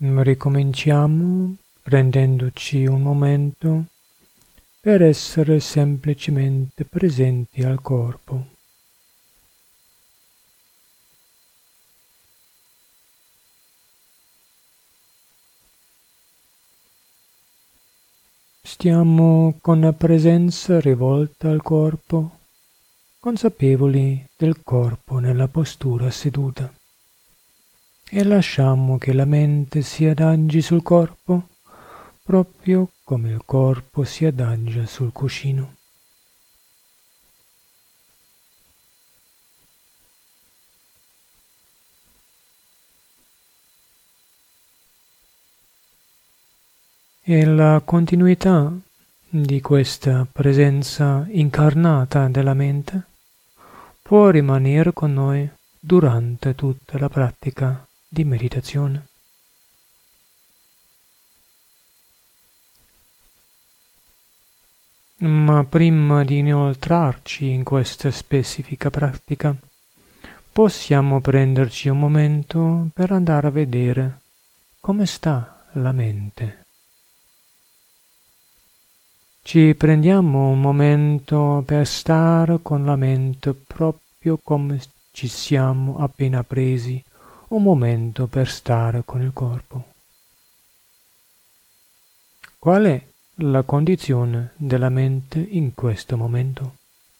Ricominciamo prendendoci un momento per essere semplicemente presenti al corpo. Stiamo con la presenza rivolta al corpo, consapevoli del corpo nella postura seduta, e lasciamo che la mente si adagia sul corpo proprio come il corpo si adagia sul cuscino. E la continuità di questa presenza incarnata della mente può rimanere con noi durante tutta la pratica di meditazione. Ma prima di inoltrarci in questa specifica pratica, possiamo prenderci un momento per andare a vedere come sta la mente. Ci prendiamo un momento per stare con la mente proprio come ci siamo appena presi un momento per stare con il corpo. Qual è la condizione della mente in questo momento?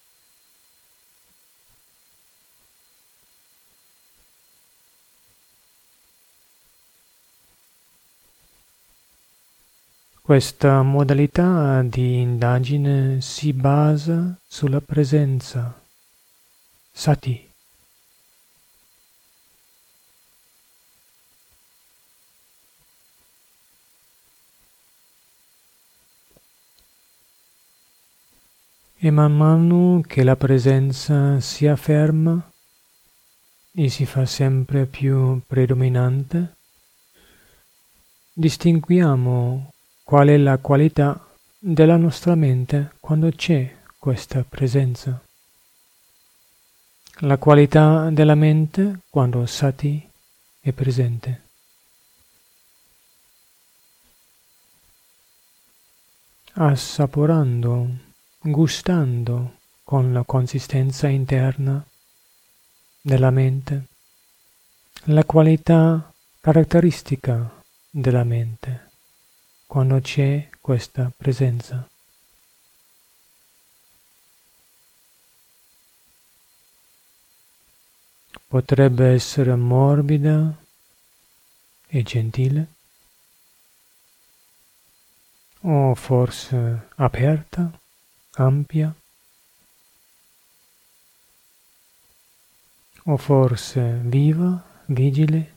Questa modalità di indagine si basa sulla presenza, sati. E man mano che la presenza si afferma e si fa sempre più predominante, distinguiamo qual è la qualità della nostra mente quando c'è questa presenza. La qualità della mente quando sati è presente. Assaporando, gustando con la consistenza interna della mente, la qualità caratteristica della mente quando c'è questa presenza. Potrebbe essere morbida e gentile, o forse aperta, ampia, o forse viva, vigile.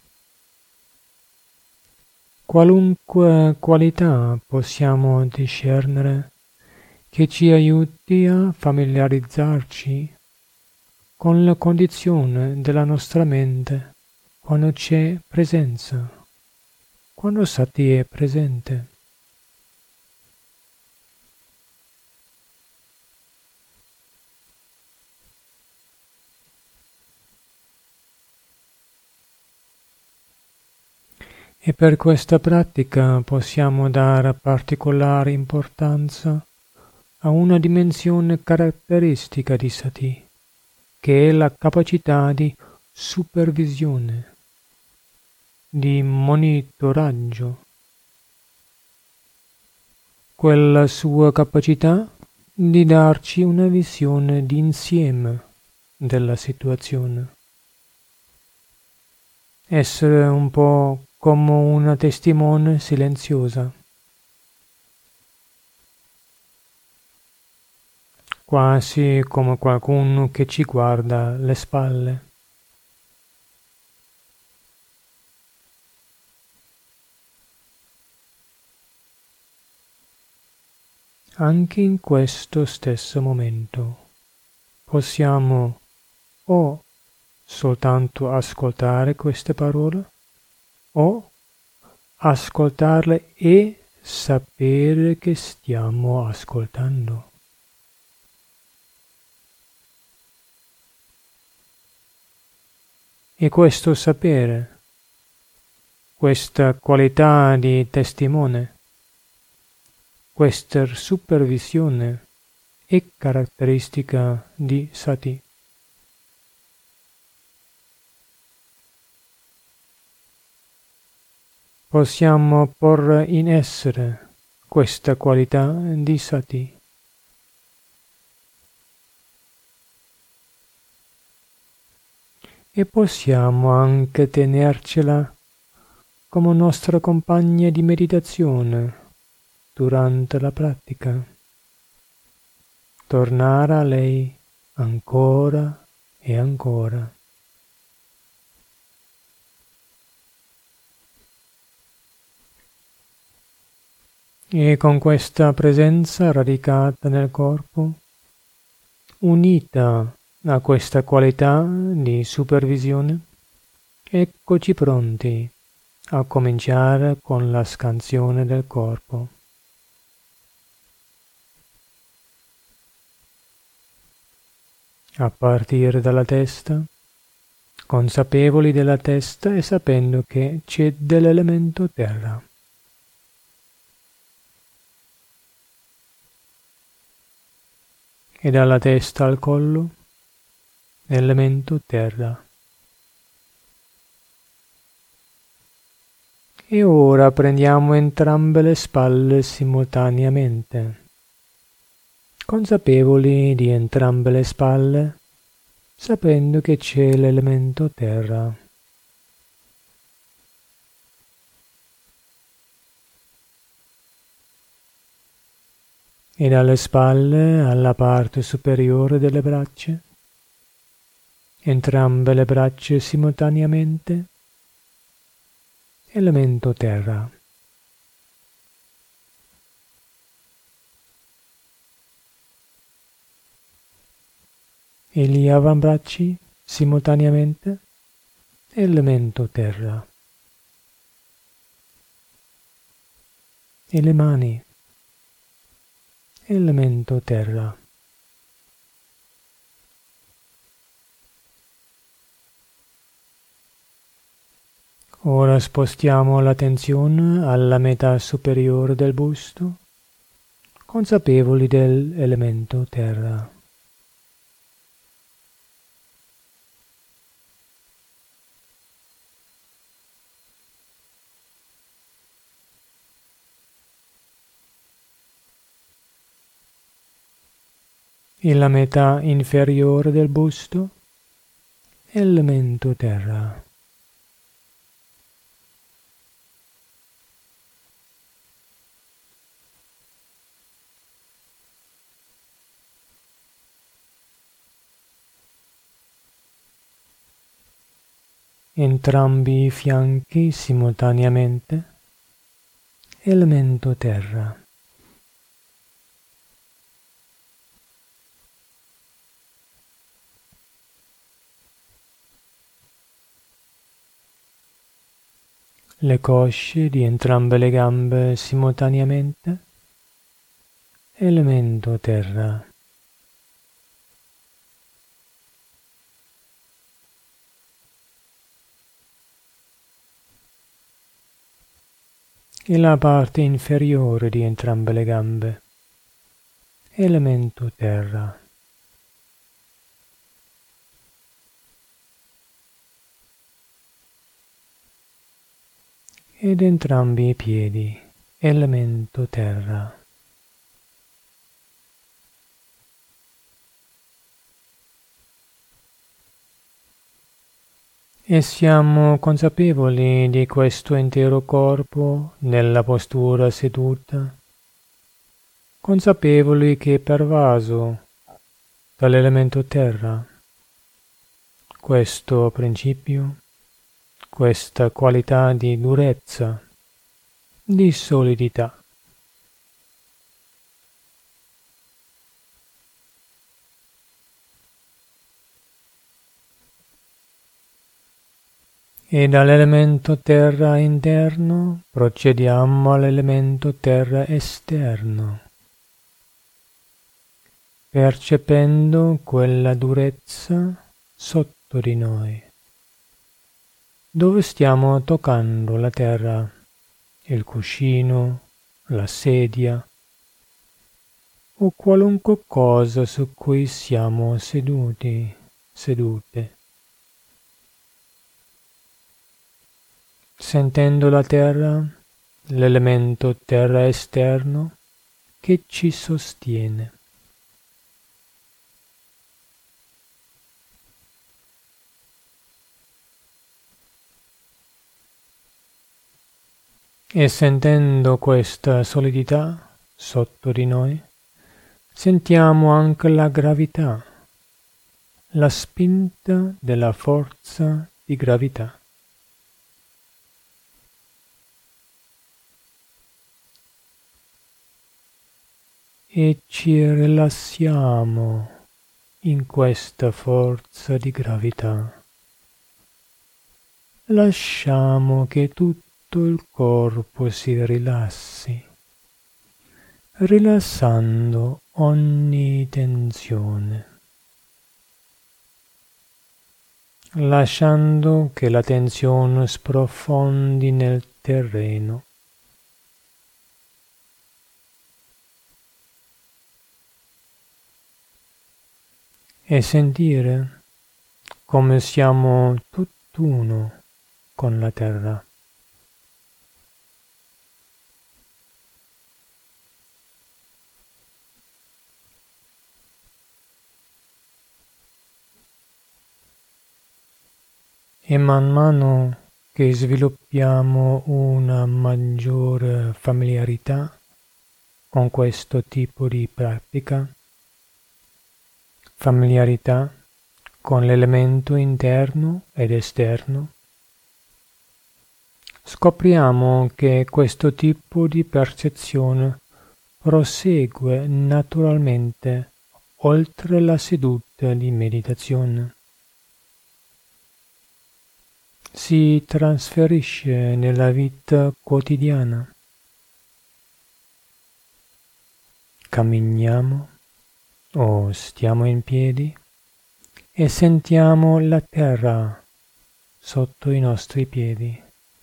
Qualunque qualità possiamo discernere che ci aiuti a familiarizzarci con la condizione della nostra mente quando c'è presenza, quando sati è presente. E per questa pratica possiamo dare particolare importanza a una dimensione caratteristica di sati, che è la capacità di supervisione, di monitoraggio. Quella sua capacità di darci una visione d'insieme della situazione. Essere un po' come una testimone silenziosa. Quasi come qualcuno che ci guarda alle spalle. Anche in questo stesso momento possiamo o soltanto ascoltare queste parole o ascoltarle e sapere che stiamo ascoltando. E questo sapere questa qualità di testimone, questa supervisione è caratteristica di Sati. Possiamo porre in essere questa qualità di Sati. E possiamo anche tenercela come nostra compagna di meditazione durante la pratica. Tornare a lei ancora e ancora. E con questa presenza radicata nel corpo, unita a questa qualità di supervisione, eccoci pronti a cominciare con la scansione del corpo. A partire dalla testa, consapevoli della testa e sapendo che c'è dell'elemento terra. E dalla testa al collo, elemento terra. E ora prendiamo entrambe le spalle simultaneamente, consapevoli di entrambe le spalle, sapendo che c'è l'elemento terra. E dalle spalle alla parte superiore delle braccia, entrambe le braccia simultaneamente, elemento terra. E gli avambracci simultaneamente, elemento terra. E le mani, elemento terra. Ora spostiamo l'attenzione alla metà superiore del busto, consapevoli dell'elemento terra. E la metà inferiore del busto, elemento terra. Entrambi i fianchi simultaneamente, elemento terra. Le cosce di entrambe le gambe simultaneamente, elemento terra. E la parte inferiore di entrambe le gambe, elemento terra. Ed entrambi i piedi, elemento terra. E siamo consapevoli di questo intero corpo nella postura seduta, consapevoli che è pervaso dall'elemento terra, questo principio, questa qualità di durezza, di solidità. E dall'elemento terra interno procediamo all'elemento terra esterno, percependo quella durezza sotto di noi, dove stiamo toccando la terra, il cuscino, la sedia o qualunque cosa su cui siamo seduti, sedute. Sentendo la terra, l'elemento terra esterno che ci sostiene. E sentendo questa solidità sotto di noi, sentiamo anche la gravità, la spinta della forza di gravità. E ci rilassiamo in questa forza di gravità. Lasciamo che tutto il corpo si rilassi, rilassando ogni tensione, lasciando che la tensione sprofondi nel terreno. E sentire come siamo tutt'uno con la terra. E man mano che sviluppiamo una maggiore familiarità con questo tipo di pratica, familiarità con l'elemento interno ed esterno, scopriamo che questo tipo di percezione prosegue naturalmente oltre la seduta di meditazione. Si trasferisce nella vita quotidiana. Camminiamo o stiamo in piedi e sentiamo la terra sotto i nostri piedi.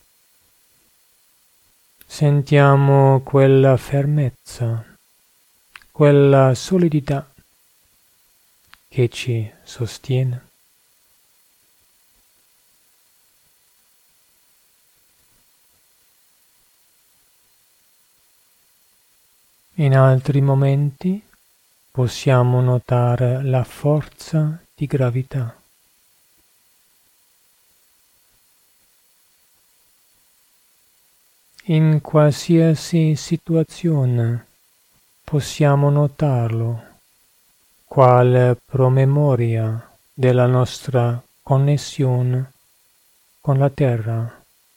Sentiamo quella fermezza, quella solidità che ci sostiene. In altri momenti possiamo notare la forza di gravità. In qualsiasi situazione possiamo notarlo, quale promemoria della nostra connessione con la terra,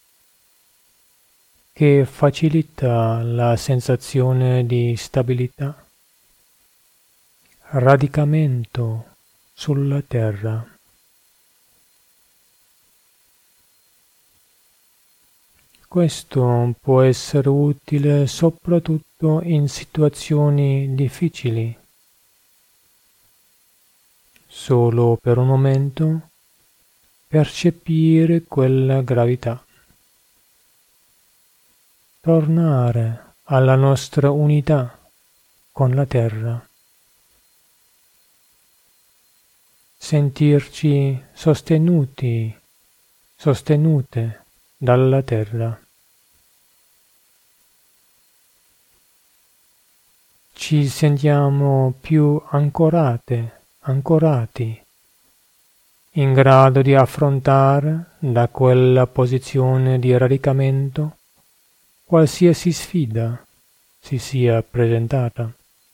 che facilita la sensazione di stabilità, radicamento sulla terra. Questo può essere utile soprattutto in situazioni difficili. Solo per un momento percepire quella gravità. Tornare alla nostra unità con la terra. Sentirci sostenute dalla terra. Ci sentiamo più ancorati, in grado di affrontare da quella posizione di radicamento qualsiasi sfida si sia presentata.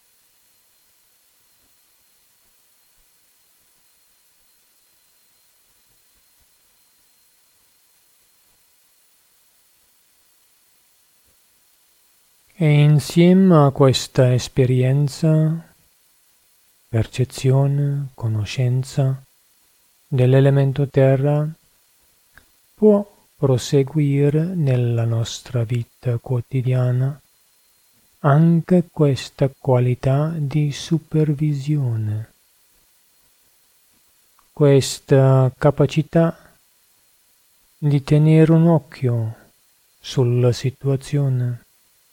E insieme a questa esperienza, percezione, conoscenza dell'elemento terra, può proseguire nella nostra vita quotidiana anche questa qualità di supervisione, questa capacità di tenere un occhio sulla situazione.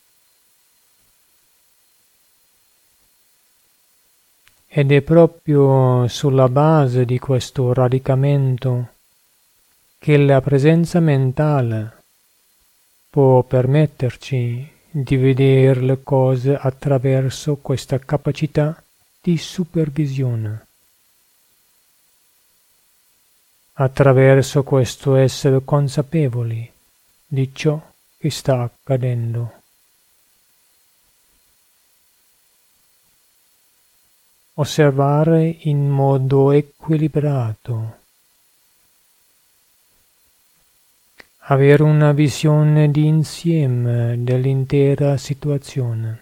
Ed è proprio sulla base di questo radicamento che la presenza mentale può permetterci di vedere le cose attraverso questa capacità di supervisione, attraverso questo essere consapevoli di ciò che sta accadendo. Osservare in modo equilibrato, avere una visione di insieme dell'intera situazione,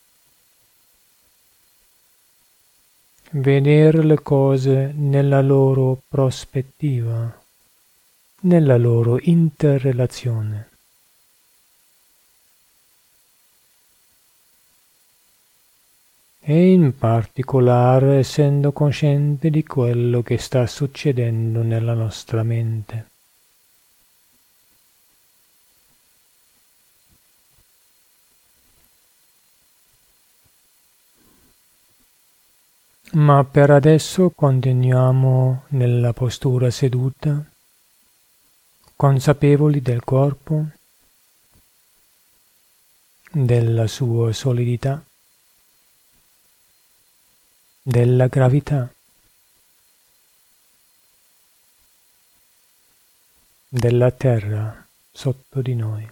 vedere le cose nella loro prospettiva, nella loro interrelazione. E in particolare essendo cosciente di quello che sta succedendo nella nostra mente. Ma per adesso continuiamo nella postura seduta, consapevoli del corpo, della sua solidità, della gravità, della terra sotto di noi.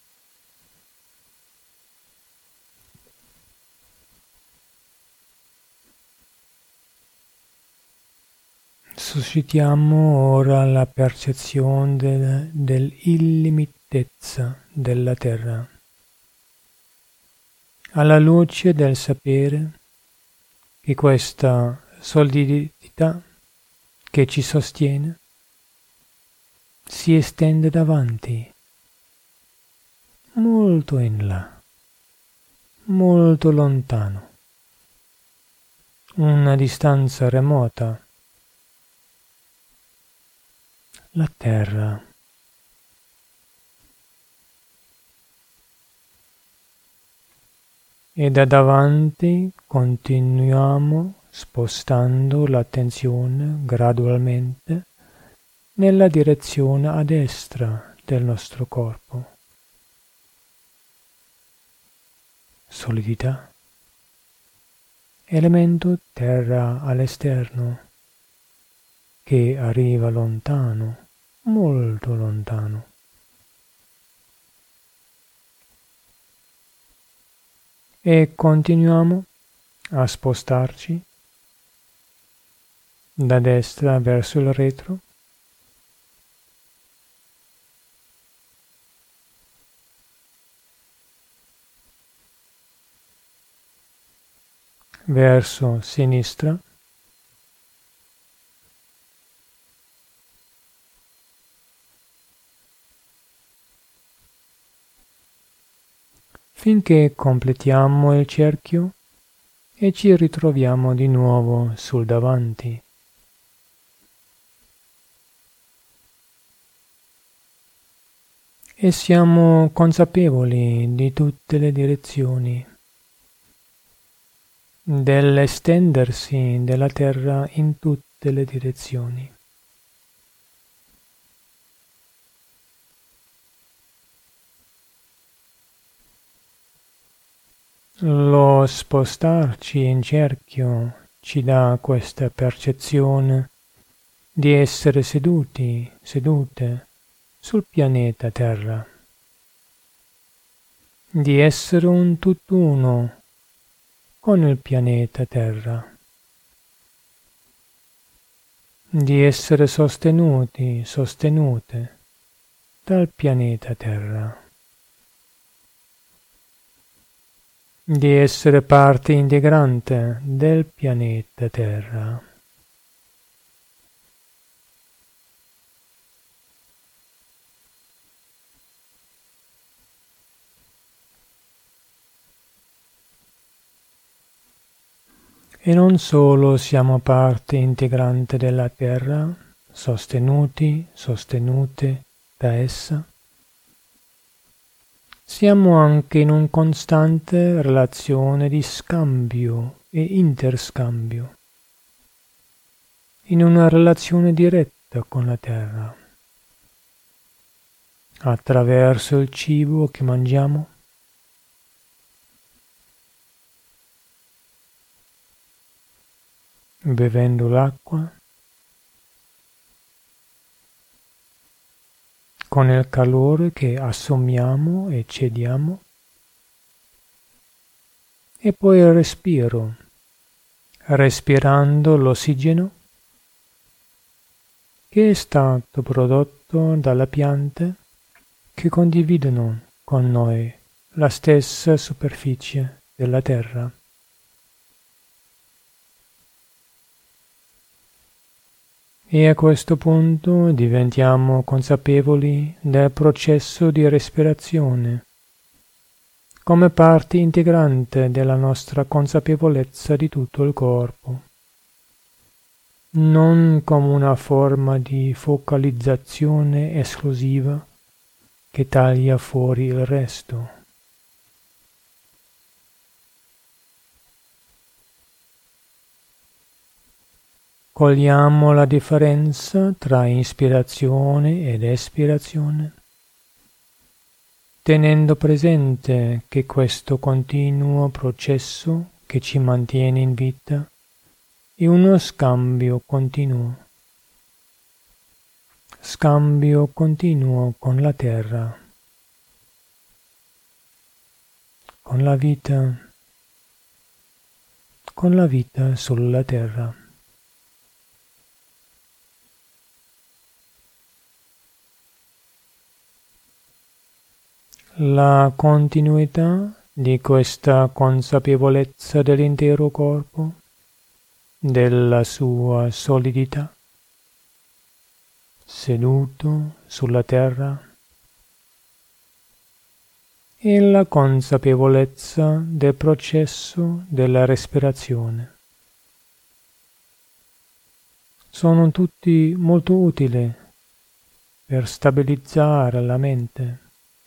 Suscitiamo ora la percezione dell'illimitatezza della terra, alla luce del sapere che questa solidità che ci sostiene si estende davanti, molto in là, molto lontano, una distanza remota. La terra. E da davanti continuiamo spostando l'attenzione gradualmente nella direzione a destra del nostro corpo. Solidità. Elemento terra all'esterno che arriva lontano, molto lontano. E continuiamo a spostarci da destra verso il retro, verso sinistra, finché completiamo il cerchio e ci ritroviamo di nuovo sul davanti. E siamo consapevoli di tutte le direzioni, dell'estendersi della terra in tutte le direzioni. Lo spostarci in cerchio ci dà questa percezione di essere seduti, sedute sul pianeta Terra, di essere un tutt'uno con il pianeta Terra, di essere sostenuti, sostenute dal pianeta Terra, di essere parte integrante del pianeta Terra. E non solo siamo parte integrante della Terra, sostenuti, sostenute da essa, siamo anche in un costante relazione di scambio e interscambio, in una relazione diretta con la terra, attraverso il cibo che mangiamo, bevendo l'acqua, con il calore che assumiamo e cediamo, e poi il respiro, respirando l'ossigeno che è stato prodotto dalle piante che condividono con noi la stessa superficie della terra. E a questo punto diventiamo consapevoli del processo di respirazione come parte integrante della nostra consapevolezza di tutto il corpo, non come una forma di focalizzazione esclusiva che taglia fuori il resto. Cogliamo la differenza tra ispirazione ed espirazione, tenendo presente che questo continuo processo che ci mantiene in vita è uno scambio continuo con la terra, con la vita sulla terra. La continuità di questa consapevolezza dell'intero corpo, della sua solidità, seduto sulla terra, e la consapevolezza del processo della respirazione sono tutti molto utili per stabilizzare la mente.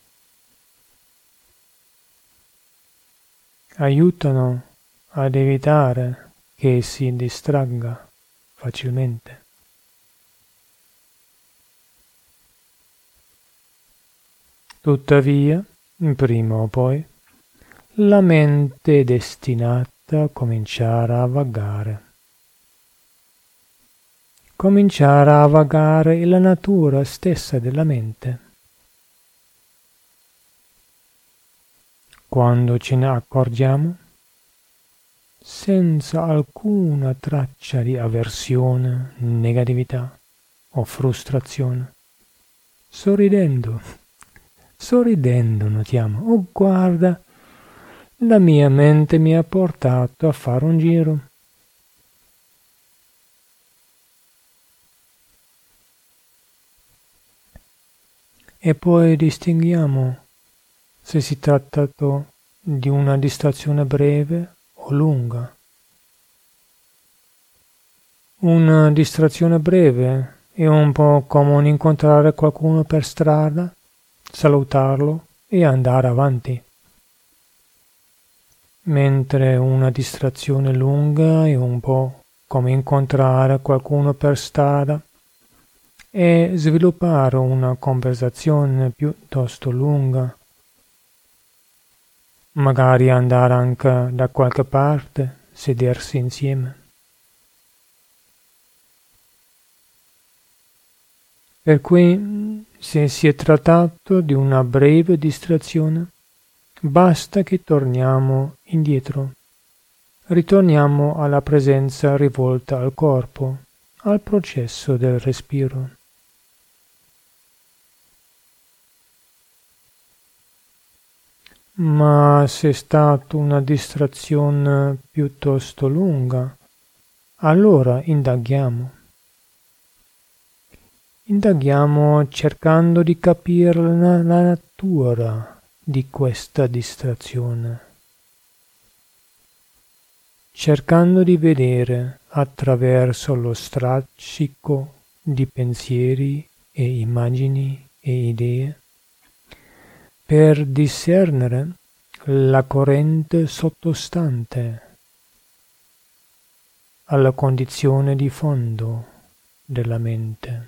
Aiutano ad evitare che si distragga facilmente. Tuttavia, prima o poi, la mente è destinata a cominciare a vagare. Cominciare a vagare è la natura stessa della mente. Quando ce ne accorgiamo, senza alcuna traccia di avversione, negatività o frustrazione, sorridendo notiamo, oh guarda, la mia mente mi ha portato a fare un giro. E poi distinguiamo se si tratta di una distrazione breve o lunga. Una distrazione breve è un po' come incontrare qualcuno per strada, salutarlo e andare avanti. Mentre una distrazione lunga è un po' come incontrare qualcuno per strada e sviluppare una conversazione piuttosto lunga. Magari andare anche da qualche parte, sedersi insieme. Per cui, se si è trattato di una breve distrazione, basta che torniamo indietro. Ritorniamo alla presenza rivolta al corpo, al processo del respiro. Ma se è stata una distrazione piuttosto lunga, allora indaghiamo. Indaghiamo cercando di capire la natura di questa distrazione, cercando di vedere attraverso lo strascico di pensieri e immagini e idee per discernere la corrente sottostante alla condizione di fondo della mente.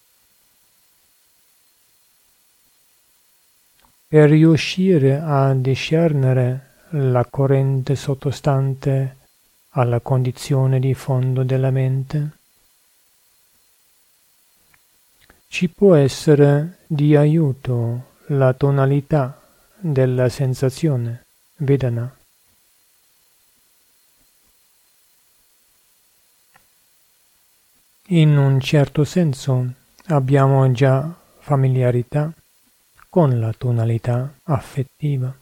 Per riuscire a discernere la corrente sottostante alla condizione di fondo della mente, ci può essere di aiuto la tonalità della sensazione Vedana. In un certo senso abbiamo già familiarità con la tonalità affettiva.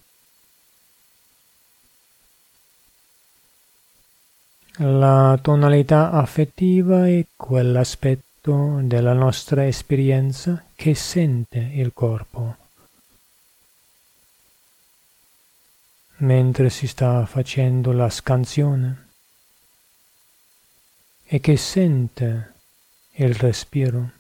La tonalità affettiva è quell'aspetto della nostra esperienza che sente il corpo mentre si sta facendo la scansione e che sente il respiro.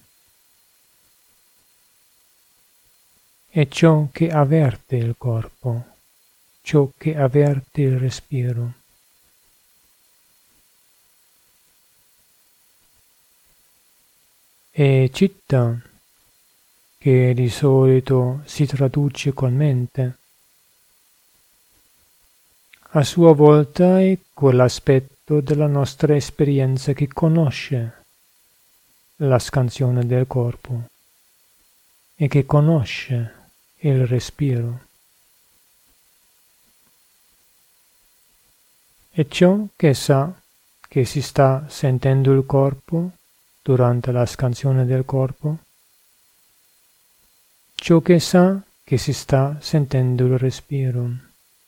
È ciò che avverte il corpo, ciò che avverte il respiro. E citta, che di solito si traduce con mente, a sua volta è quell'aspetto della nostra esperienza che conosce la scansione del corpo e che conosce il respiro. È ciò che sa che si sta sentendo il corpo durante la scansione del corpo, ciò che sa che si sta sentendo il respiro.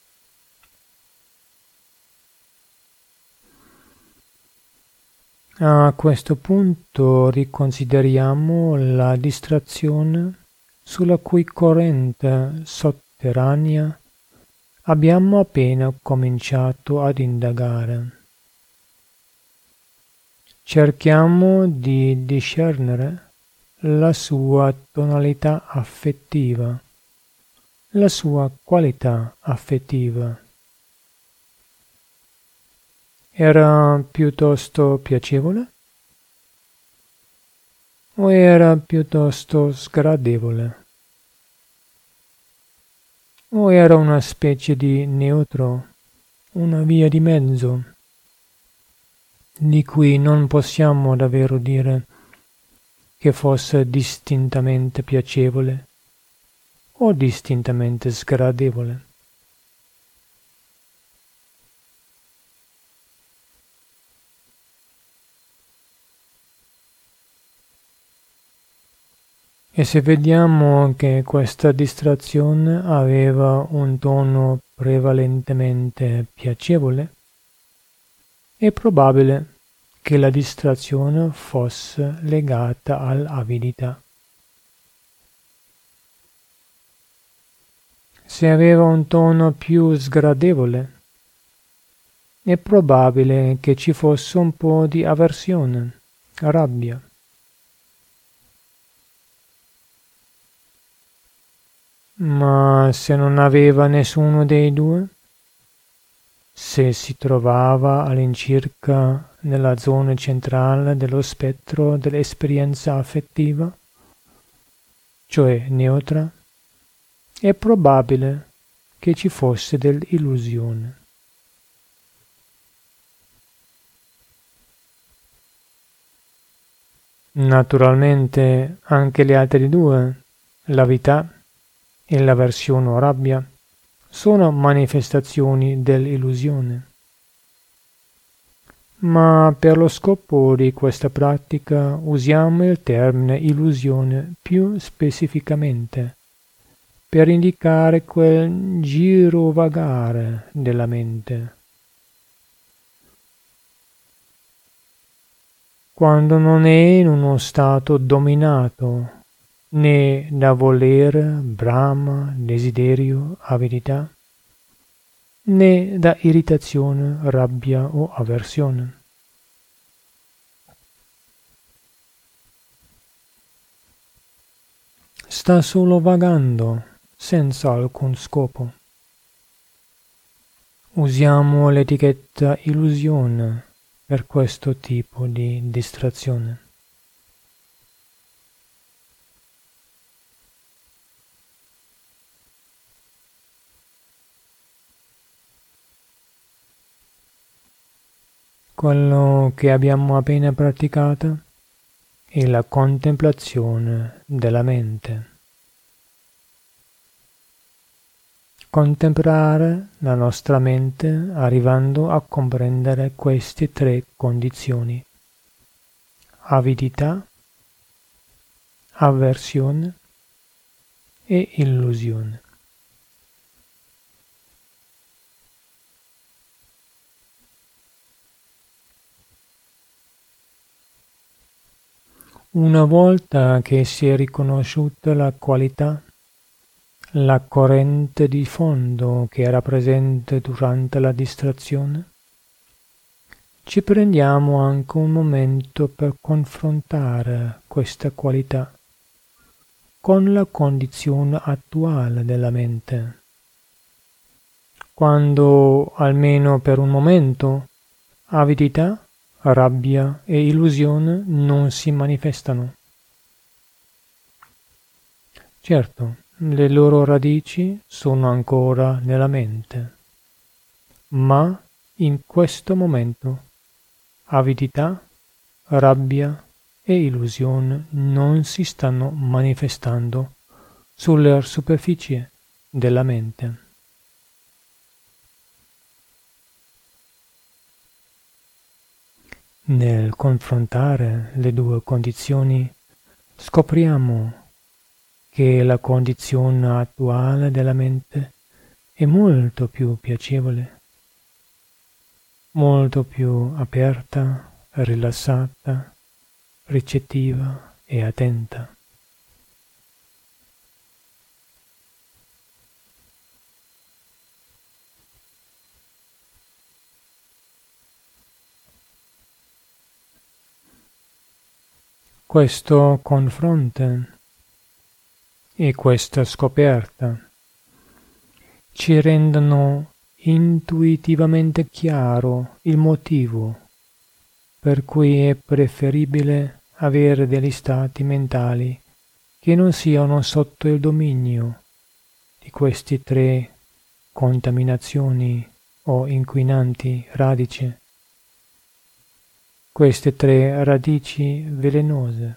A questo punto riconsideriamo la distrazione sulla cui corrente sotterranea abbiamo appena cominciato ad indagare. Cerchiamo di discernere la sua tonalità affettiva, la sua qualità affettiva. Era piuttosto piacevole? O era piuttosto sgradevole? O era una specie di neutro, una via di mezzo, di cui non possiamo davvero dire che fosse distintamente piacevole o distintamente sgradevole? E se vediamo che questa distrazione aveva un tono prevalentemente piacevole, è probabile che la distrazione fosse legata all'avidità. Se aveva un tono più sgradevole, è probabile che ci fosse un po' di avversione, rabbia. Ma se non aveva nessuno dei due, se si trovava all'incirca nella zona centrale dello spettro dell'esperienza affettiva, cioè neutra, è probabile che ci fosse dell'illusione. Naturalmente anche le altre due, l'avità e l'avversione o rabbia, sono manifestazioni dell'illusione. Ma per lo scopo di questa pratica usiamo il termine illusione più specificamente, per indicare quel girovagare della mente. Quando non è in uno stato dominato né da volere, brama, desiderio, avidità, né da irritazione, rabbia o avversione. sta solo vagando senza alcun scopo. Usiamo l'etichetta illusione per questo tipo di distrazione. Quello che abbiamo appena praticato è la contemplazione della mente. Contemplare la nostra mente arrivando a comprendere queste tre condizioni: avidità, avversione e illusione. Una volta che si è riconosciuta la qualità, la corrente di fondo che era presente durante la distrazione, ci prendiamo anche un momento per confrontare questa qualità con la condizione attuale della mente. Quando, almeno per un momento, avidità, rabbia e illusione non si manifestano. Certo, le loro radici sono ancora nella mente, ma in questo momento avidità, rabbia e illusione non si stanno manifestando sulla superficie della mente. Nel confrontare le due condizioni scopriamo che la condizione attuale della mente è molto più piacevole, molto più aperta, rilassata, ricettiva e attenta. Questo confronto e questa scoperta ci rendono intuitivamente chiaro il motivo per cui è preferibile avere degli stati mentali che non siano sotto il dominio di queste tre contaminazioni o inquinanti radici, queste tre radici velenose.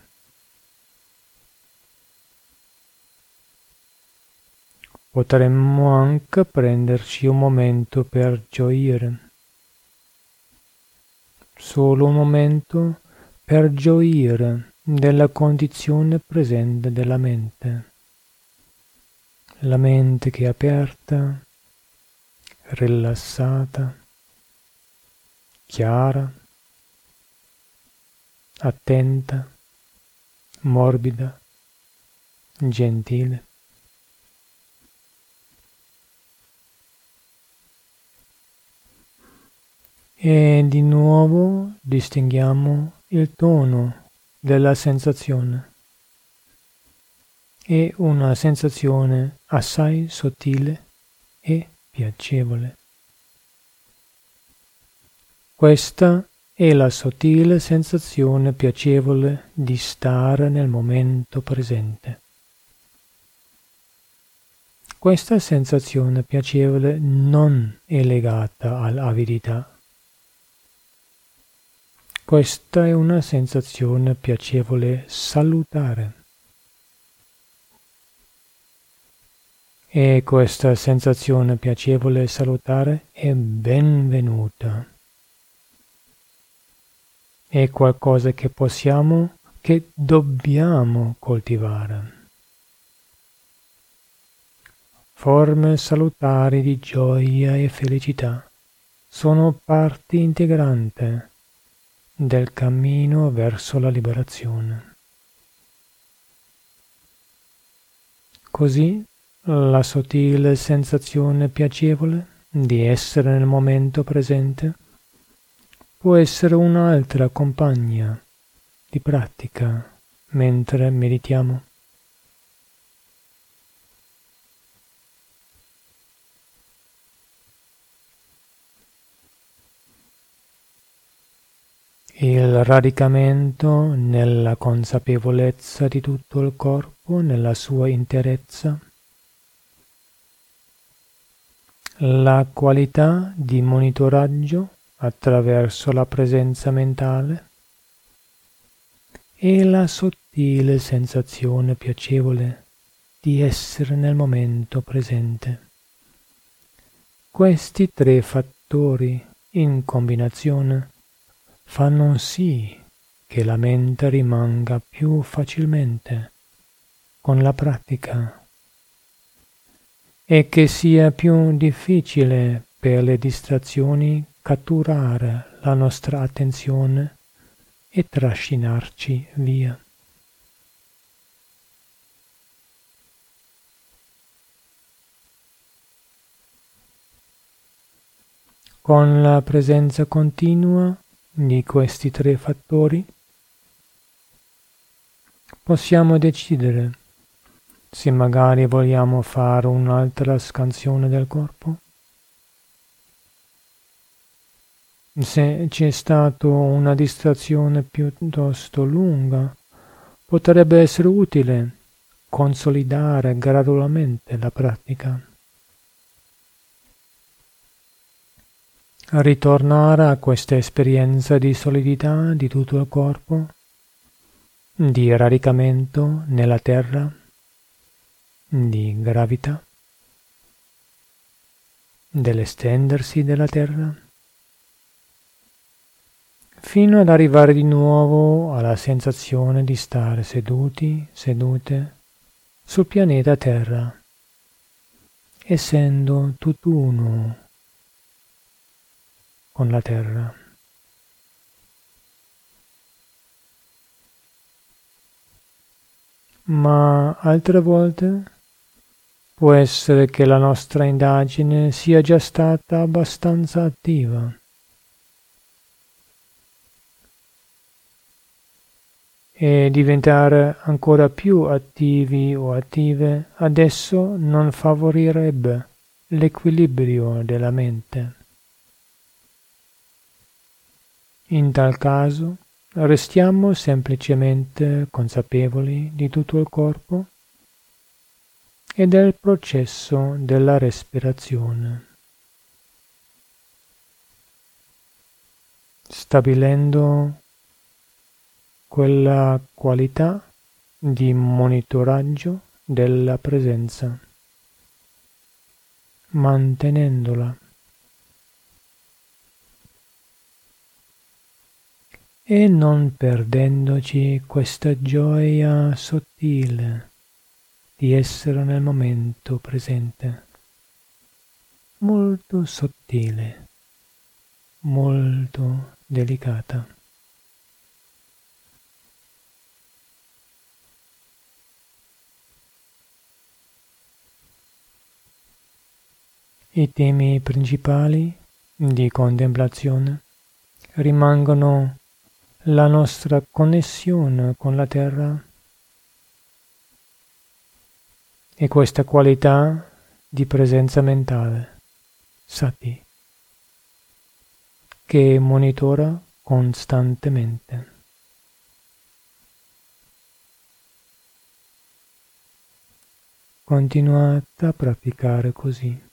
Potremmo anche prenderci un momento per gioire, solo un momento per gioire della condizione presente della mente. La mente che è aperta, rilassata, chiara, attenta, morbida, gentile. E di nuovo distinguiamo il tono della sensazione. È una sensazione assai sottile e piacevole. Questa è la sottile sensazione piacevole di stare nel momento presente. Questa sensazione piacevole non è legata all'avidità. Questa è una sensazione piacevole salutare. E questa sensazione piacevole salutare è benvenuta. È qualcosa che possiamo, che dobbiamo coltivare. Forme salutari di gioia e felicità sono parte integrante del cammino verso la liberazione. Così la sottile sensazione piacevole di essere nel momento presente può essere un'altra compagna di pratica mentre meditiamo. il radicamento nella consapevolezza di tutto il corpo nella sua interezza, la qualità di monitoraggio attraverso la presenza mentale e la sottile sensazione piacevole di essere nel momento presente. Questi tre fattori in combinazione fanno sì che la mente rimanga più facilmente con la pratica e che sia più difficile per le distrazioni catturare la nostra attenzione e trascinarci via. Con la presenza continua di questi tre fattori possiamo decidere se magari vogliamo fare un'altra scansione del corpo, se c'è stata una distrazione piuttosto lunga, potrebbe essere utile consolidare gradualmente la pratica. Ritornare a questa esperienza di solidità di tutto il corpo, di radicamento nella terra, di gravità, dell'estendersi della terra, fino ad arrivare di nuovo alla sensazione di stare seduti, sedute sul pianeta Terra, essendo tutt'uno con la Terra. Ma altre volte può essere che la nostra indagine sia già stata abbastanza attiva. E diventare ancora più attivi o attive adesso non favorirebbe l'equilibrio della mente. In tal caso restiamo semplicemente consapevoli di tutto il corpo e del processo della respirazione, stabilendo quella qualità di monitoraggio della presenza, mantenendola e non perdendoci questa gioia sottile di essere nel momento presente, molto sottile, molto delicata. I temi principali di contemplazione rimangono la nostra connessione con la terra e questa qualità di presenza mentale, sati, che monitora costantemente. Continuate a praticare così.